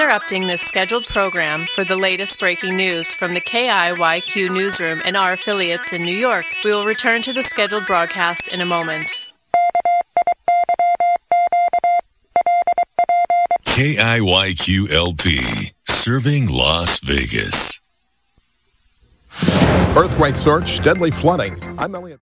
interrupting this scheduled program for the latest breaking news from the KIYQ newsroom and our affiliates in New York. We will return to the scheduled broadcast in a moment. KIYQ-LP, serving Las Vegas. Earthquake search, deadly flooding. I'm Elliot.